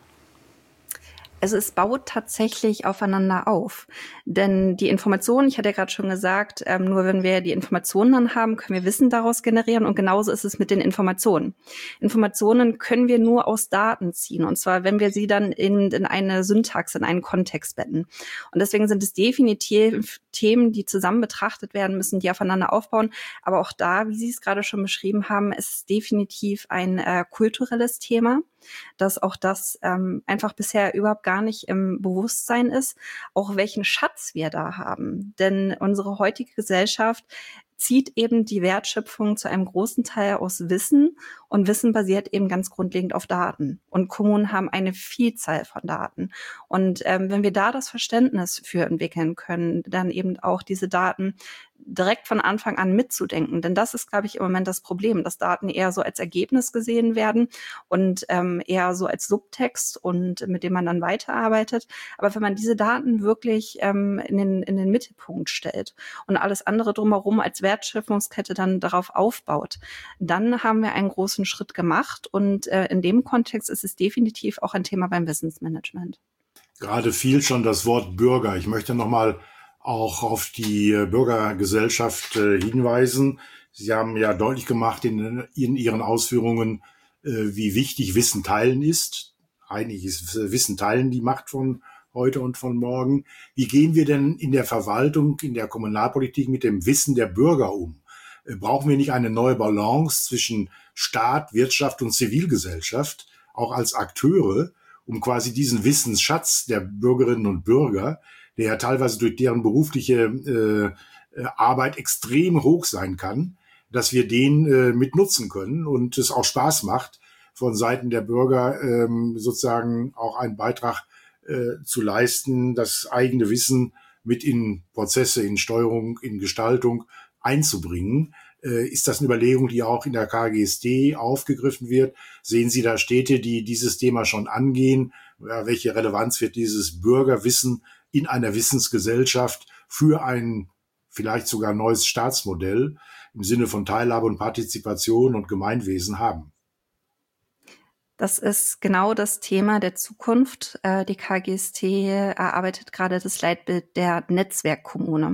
Also es baut tatsächlich aufeinander auf. Denn die Informationen, ich hatte ja gerade schon gesagt, ähm, nur wenn wir die Informationen dann haben, können wir Wissen daraus generieren. Und genauso ist es mit den Informationen. Informationen können wir nur aus Daten ziehen. Und zwar, wenn wir sie dann in, in eine Syntax, in einen Kontext betten. Und deswegen sind es definitiv Themen, die zusammen betrachtet werden müssen, die aufeinander aufbauen. Aber auch da, wie Sie es gerade schon beschrieben haben, ist es definitiv ein äh, kulturelles Thema, dass auch das ähm, einfach bisher überhaupt gar nicht im Bewusstsein ist, auch welchen Schatz wir da haben. Denn unsere heutige Gesellschaft zieht eben die Wertschöpfung zu einem großen Teil aus Wissen und Wissen basiert eben ganz grundlegend auf Daten. Und Kommunen haben eine Vielzahl von Daten. Und ähm, wenn wir da das Verständnis für entwickeln können, dann eben auch diese Daten direkt von Anfang an mitzudenken. Denn das ist, glaube ich, im Moment das Problem, dass Daten eher so als Ergebnis gesehen werden und ähm, eher so als Subtext und mit dem man dann weiterarbeitet. Aber wenn man diese Daten wirklich ähm, in den, in den Mittelpunkt stellt und alles andere drumherum als Wertschöpfungskette dann darauf aufbaut, dann haben wir einen großen Schritt gemacht. Und äh, in dem Kontext ist es definitiv auch ein Thema beim Wissensmanagement. Gerade fiel schon das Wort Bürger. Ich möchte nochmal auch auf die Bürgergesellschaft äh, hinweisen. Sie haben ja deutlich gemacht in, in Ihren Ausführungen, äh, wie wichtig Wissen teilen ist. Eigentlich ist Wissen teilen die Macht von heute und von morgen. Wie gehen wir denn in der Verwaltung, in der Kommunalpolitik mit dem Wissen der Bürger um? Äh, brauchen wir nicht eine neue Balance zwischen Staat, Wirtschaft und Zivilgesellschaft, auch als Akteure, um quasi diesen Wissensschatz der Bürgerinnen und Bürger, der ja teilweise durch deren berufliche äh, Arbeit extrem hoch sein kann, dass wir den äh, mit nutzen können und es auch Spaß macht, von Seiten der Bürger ähm, sozusagen auch einen Beitrag äh, zu leisten, das eigene Wissen mit in Prozesse, in Steuerung, in Gestaltung einzubringen. Äh, ist das eine Überlegung, die auch in der K G S T aufgegriffen wird? Sehen Sie da Städte, die dieses Thema schon angehen? Ja, welche Relevanz wird dieses Bürgerwissen in einer Wissensgesellschaft für ein vielleicht sogar neues Staatsmodell im Sinne von Teilhabe und Partizipation und Gemeinwesen haben? Das ist genau das Thema der Zukunft. Die K G S T erarbeitet gerade das Leitbild der Netzwerkkommune.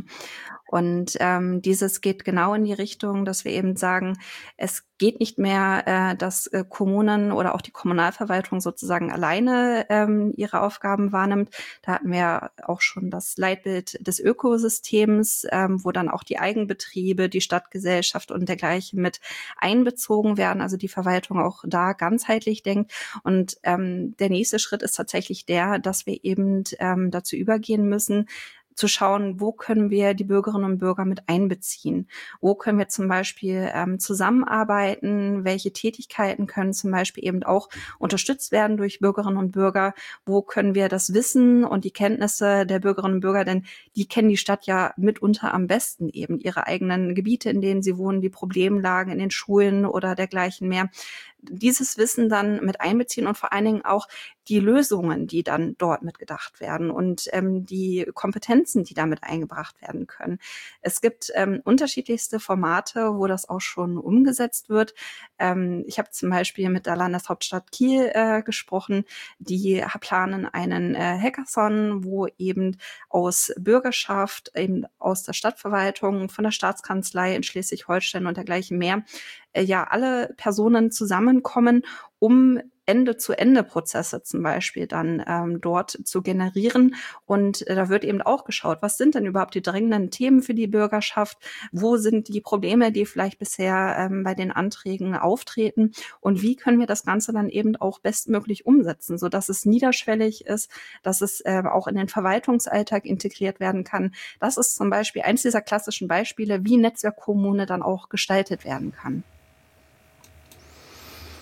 Und ähm, dieses geht genau in die Richtung, dass wir eben sagen, es geht nicht mehr, äh, dass äh, Kommunen oder auch die Kommunalverwaltung sozusagen alleine ähm, ihre Aufgaben wahrnimmt. Da hatten wir auch schon das Leitbild des Ökosystems, ähm, wo dann auch die Eigenbetriebe, die Stadtgesellschaft und dergleichen mit einbezogen werden, also die Verwaltung auch da ganzheitlich denkt. Und ähm, der nächste Schritt ist tatsächlich der, dass wir eben ähm, dazu übergehen müssen, zu schauen, wo können wir die Bürgerinnen und Bürger mit einbeziehen? Wo können wir zum Beispiel ähm, zusammenarbeiten? Welche Tätigkeiten können zum Beispiel eben auch unterstützt werden durch Bürgerinnen und Bürger? Wo können wir das Wissen und die Kenntnisse der Bürgerinnen und Bürger, denn die kennen die Stadt ja mitunter am besten eben, ihre eigenen Gebiete, in denen sie wohnen, die Problemlagen in den Schulen oder dergleichen mehr. Dieses Wissen dann mit einbeziehen und vor allen Dingen auch die Lösungen, die dann dort mitgedacht werden und ähm, die Kompetenzen, die damit eingebracht werden können. Es gibt ähm, unterschiedlichste Formate, wo das auch schon umgesetzt wird. Ähm, ich habe zum Beispiel mit der Landeshauptstadt Kiel äh, gesprochen. Die planen einen äh, Hackathon, wo eben aus Bürgerschaft, eben aus der Stadtverwaltung, von der Staatskanzlei in Schleswig-Holstein und dergleichen mehr, äh, ja alle Personen zusammenkommen, um Ende-zu-Ende-Prozesse zum Beispiel dann ähm, dort zu generieren. Und äh, da wird eben auch geschaut, was sind denn überhaupt die dringenden Themen für die Bürgerschaft? Wo sind die Probleme, die vielleicht bisher ähm, bei den Anträgen auftreten? Und wie können wir das Ganze dann eben auch bestmöglich umsetzen, sodass es niederschwellig ist, dass es äh, auch in den Verwaltungsalltag integriert werden kann? Das ist zum Beispiel eins dieser klassischen Beispiele, wie Netzwerkkommune dann auch gestaltet werden kann.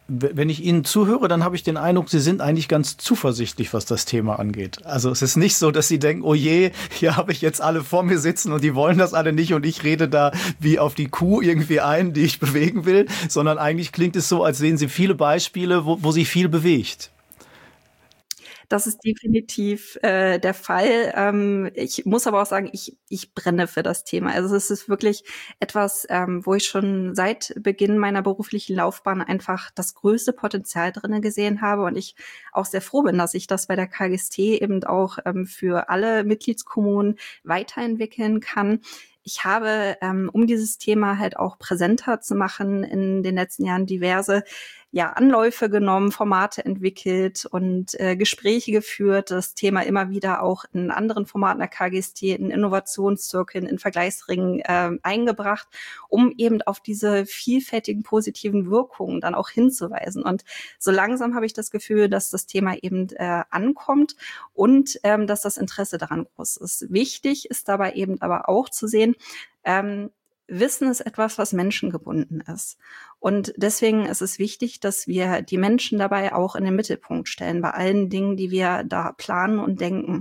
wenn ich Ihnen zuhöre, dann habe ich den Eindruck, Sie sind eigentlich ganz zuversichtlich, was das Thema angeht. Also es ist nicht so, dass Sie denken, oh je, hier habe ich jetzt alle vor mir sitzen und die wollen das alle nicht und ich rede da wie auf die Kuh irgendwie ein, die ich bewegen will, sondern eigentlich klingt es so, als sehen Sie viele Beispiele, wo, wo sich viel bewegt. Das ist definitiv äh, der Fall. Ähm, ich muss aber auch sagen, ich, ich brenne für das Thema. Also es ist wirklich etwas, ähm, wo ich schon seit Beginn meiner beruflichen Laufbahn einfach das größte Potenzial drinne gesehen habe und ich auch sehr froh bin, dass ich das bei der K G S T eben auch ähm, für alle Mitgliedskommunen weiterentwickeln kann. Ich habe, ähm, um dieses Thema halt auch präsenter zu machen, in den letzten Jahren diverse ja, Anläufe genommen, Formate entwickelt und äh, Gespräche geführt, das Thema immer wieder auch in anderen Formaten der K G S T, in Innovationszirkeln, in Vergleichsringen äh, eingebracht, um eben auf diese vielfältigen positiven Wirkungen dann auch hinzuweisen. Und so langsam habe ich das Gefühl, dass das Thema eben äh, ankommt und ähm, dass das Interesse daran groß ist. Wichtig ist dabei eben aber auch zu sehen, ähm, Wissen ist etwas, was menschengebunden ist. Und deswegen ist es wichtig, dass wir die Menschen dabei auch in den Mittelpunkt stellen, bei allen Dingen, die wir da planen und denken.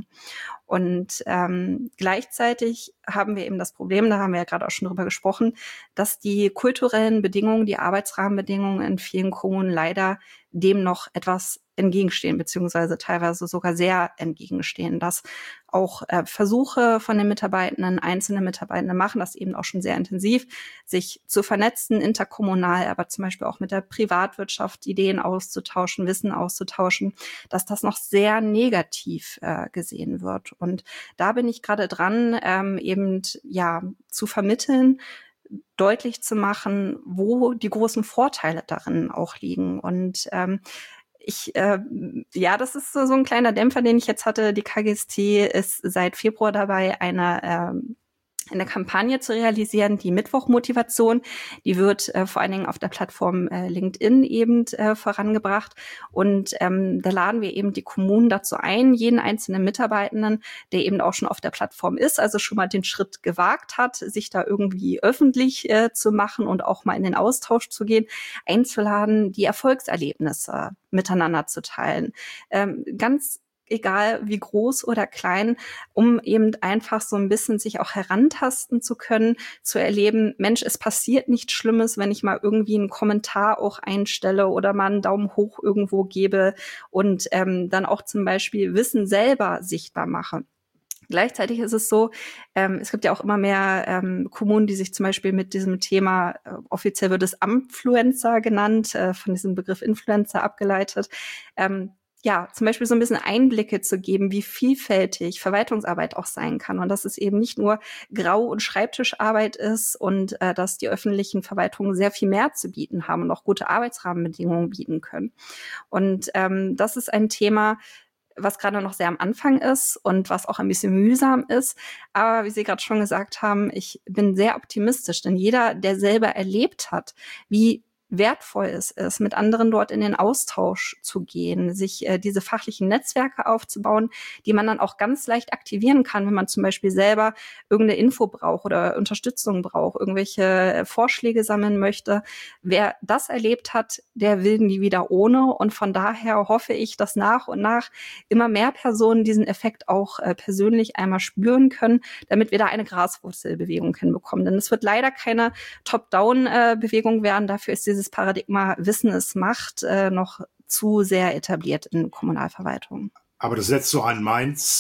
Und ähm, gleichzeitig haben wir eben das Problem, da haben wir ja gerade auch schon drüber gesprochen, dass die kulturellen Bedingungen, die Arbeitsrahmenbedingungen in vielen Kommunen leider dem noch etwas entgegenstehen, beziehungsweise teilweise sogar sehr entgegenstehen, dass auch äh, Versuche von den Mitarbeitenden, einzelne Mitarbeitende machen das eben auch schon sehr intensiv, sich zu vernetzen, interkommunal, aber zum Beispiel auch mit der Privatwirtschaft Ideen auszutauschen, Wissen auszutauschen, dass das noch sehr negativ äh, gesehen wird. Und da bin ich gerade dran, ähm, eben ja zu vermitteln, deutlich zu machen, wo die großen Vorteile darin auch liegen. Und ähm, ich, äh, ja, das ist so, so ein kleiner Dämpfer, den ich jetzt hatte. Die K G S T ist seit Februar dabei, eine ähm, eine Kampagne zu realisieren, die Mittwochmotivation. Die wird äh, vor allen Dingen auf der Plattform äh, LinkedIn eben äh, vorangebracht. Und ähm, da laden wir eben die Kommunen dazu ein, jeden einzelnen Mitarbeitenden, der eben auch schon auf der Plattform ist, also schon mal den Schritt gewagt hat, sich da irgendwie öffentlich äh, zu machen und auch mal in den Austausch zu gehen, einzuladen, die Erfolgserlebnisse miteinander zu teilen. Ähm, ganz egal wie groß oder klein, um eben einfach so ein bisschen sich auch herantasten zu können, zu erleben, Mensch, es passiert nichts Schlimmes, wenn ich mal irgendwie einen Kommentar auch einstelle oder mal einen Daumen hoch irgendwo gebe und ähm, dann auch zum Beispiel Wissen selber sichtbar mache. Gleichzeitig ist es so, ähm, es gibt ja auch immer mehr ähm, Kommunen, die sich zum Beispiel mit diesem Thema, äh, offiziell wird es Amfluencer genannt, äh, von diesem Begriff Influencer abgeleitet, ähm, ja, zum Beispiel so ein bisschen Einblicke zu geben, wie vielfältig Verwaltungsarbeit auch sein kann und dass es eben nicht nur Grau- und Schreibtischarbeit ist und äh, dass die öffentlichen Verwaltungen sehr viel mehr zu bieten haben und auch gute Arbeitsrahmenbedingungen bieten können. Und ähm, das ist ein Thema, was gerade noch sehr am Anfang ist und was auch ein bisschen mühsam ist. Aber wie Sie gerade schon gesagt haben, ich bin sehr optimistisch, denn jeder, der selber erlebt hat, wie wertvoll es ist, mit anderen dort in den Austausch zu gehen, sich äh, diese fachlichen Netzwerke aufzubauen, die man dann auch ganz leicht aktivieren kann, wenn man zum Beispiel selber irgendeine Info braucht oder Unterstützung braucht, irgendwelche äh, Vorschläge sammeln möchte. Wer das erlebt hat, der will nie wieder ohne. Und von daher hoffe ich, dass nach und nach immer mehr Personen diesen Effekt auch äh, persönlich einmal spüren können, damit wir da eine Graswurzelbewegung hinbekommen. Denn es wird leider keine Top-Down-Bewegung werden. Dafür ist dieses Paradigma Wissen ist Macht äh, noch zu sehr etabliert in Kommunalverwaltungen. Aber das setzt so ein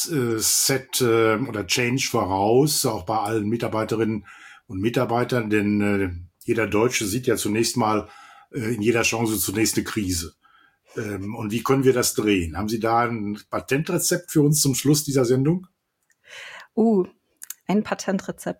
Mindset äh, oder Change voraus, auch bei allen Mitarbeiterinnen und Mitarbeitern, denn äh, jeder Deutsche sieht ja zunächst mal äh, in jeder Chance zunächst eine Krise. Ähm, und wie können wir das drehen? Haben Sie da ein Patentrezept für uns zum Schluss dieser Sendung? Uh, ein Patentrezept.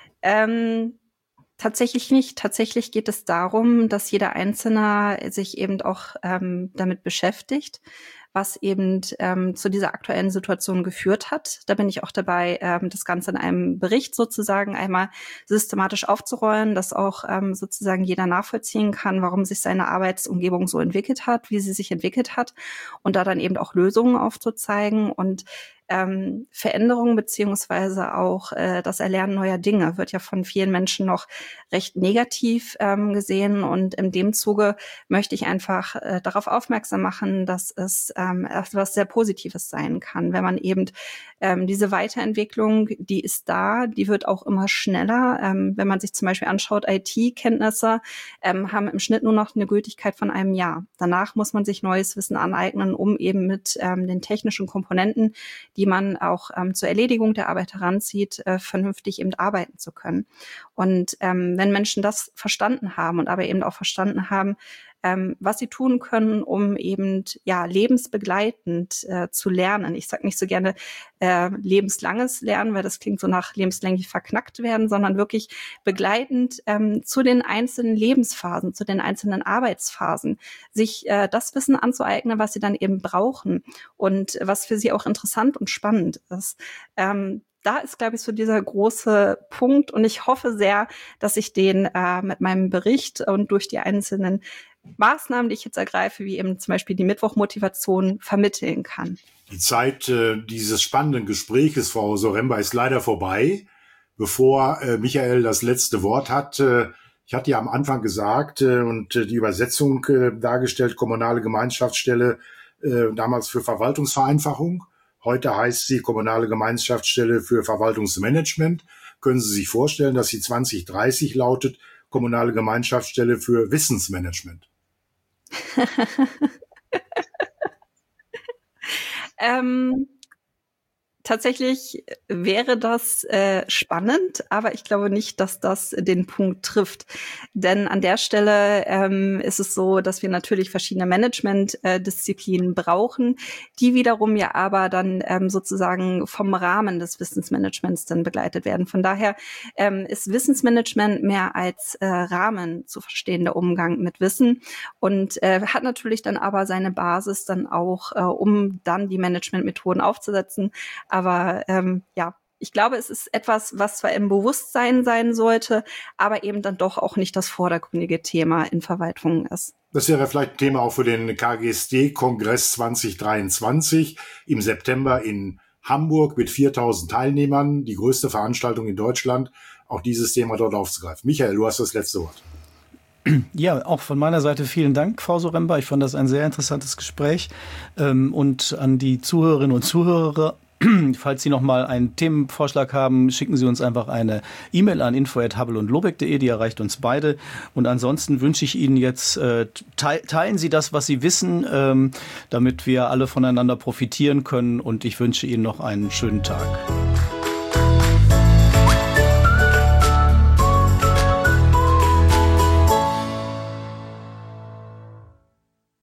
Ähm, Tatsächlich nicht. Tatsächlich geht es darum, dass jeder Einzelne sich eben auch ähm, damit beschäftigt, was eben ähm, zu dieser aktuellen Situation geführt hat. Da bin ich auch dabei, ähm, das Ganze in einem Bericht sozusagen einmal systematisch aufzurollen, dass auch ähm, sozusagen jeder nachvollziehen kann, warum sich seine Arbeitsumgebung so entwickelt hat, wie sie sich entwickelt hat und da dann eben auch Lösungen aufzuzeigen. Und ähm, Veränderung beziehungsweise auch äh, das Erlernen neuer Dinge wird ja von vielen Menschen noch recht negativ ähm, gesehen. Und in dem Zuge möchte ich einfach äh, darauf aufmerksam machen, dass es ähm, etwas sehr Positives sein kann, wenn man eben ähm, diese Weiterentwicklung, die ist da, die wird auch immer schneller. Ähm, wenn man sich zum Beispiel anschaut, I T-Kenntnisse ähm, haben im Schnitt nur noch eine Gültigkeit von einem Jahr. Danach muss man sich neues Wissen aneignen, um eben mit ähm, den technischen Komponenten, die man auch ähm, zur Erledigung der Arbeit heranzieht, äh, vernünftig eben arbeiten zu können. Und ähm, wenn Menschen das verstanden haben und aber eben auch verstanden haben, ähm, was sie tun können, um eben ja lebensbegleitend äh, zu lernen. Ich sage nicht so gerne äh, lebenslanges Lernen, weil das klingt so nach lebenslänglich verknackt werden, sondern wirklich begleitend ähm, zu den einzelnen Lebensphasen, zu den einzelnen Arbeitsphasen, sich äh, das Wissen anzueignen, was sie dann eben brauchen und was für sie auch interessant und spannend ist. Ähm, Da ist, glaube ich, so dieser große Punkt und ich hoffe sehr, dass ich den äh, mit meinem Bericht und durch die einzelnen Maßnahmen, die ich jetzt ergreife, wie eben zum Beispiel die Mittwochmotivation, vermitteln kann. Die Zeit äh, dieses spannenden Gespräches, Frau Soremba, ist leider vorbei. Bevor äh, Michael das letzte Wort hat, äh, ich hatte ja am Anfang gesagt äh, und äh, die Übersetzung äh, dargestellt, kommunale Gemeinschaftsstelle, äh, damals für Verwaltungsvereinfachung. Heute heißt sie Kommunale Gemeinschaftsstelle für Verwaltungsmanagement. Können Sie sich vorstellen, dass sie zwanzig dreißig lautet Kommunale Gemeinschaftsstelle für Wissensmanagement? ähm, Tatsächlich wäre das äh, spannend, aber ich glaube nicht, dass das den Punkt trifft. Denn an der Stelle ähm, ist es so, dass wir natürlich verschiedene Management-Disziplinen äh, brauchen, die wiederum ja aber dann ähm, sozusagen vom Rahmen des Wissensmanagements dann begleitet werden. Von daher ähm, ist Wissensmanagement mehr als äh, Rahmen zu verstehen, der Umgang mit Wissen und äh, hat natürlich dann aber seine Basis dann auch, äh, um dann die Managementmethoden aufzusetzen. Aber ähm, ja, ich glaube, es ist etwas, was zwar im Bewusstsein sein sollte, aber eben dann doch auch nicht das vordergründige Thema in Verwaltungen ist. Das wäre vielleicht ein Thema auch für den K G S D-Kongress zwanzig dreiundzwanzig im September in Hamburg mit viertausend Teilnehmern, die größte Veranstaltung in Deutschland, auch dieses Thema dort aufzugreifen. Michael, du hast das letzte Wort. Ja, auch von meiner Seite vielen Dank, Frau Soremba. Ich fand das ein sehr interessantes Gespräch. Und an die Zuhörerinnen und Zuhörer, falls Sie noch mal einen Themenvorschlag haben, schicken Sie uns einfach eine E-Mail an info at habbel und lobeck punkt de, die erreicht uns beide. Und ansonsten wünsche ich Ihnen jetzt, äh, teilen Sie das, was Sie wissen, ähm, damit wir alle voneinander profitieren können. Und ich wünsche Ihnen noch einen schönen Tag.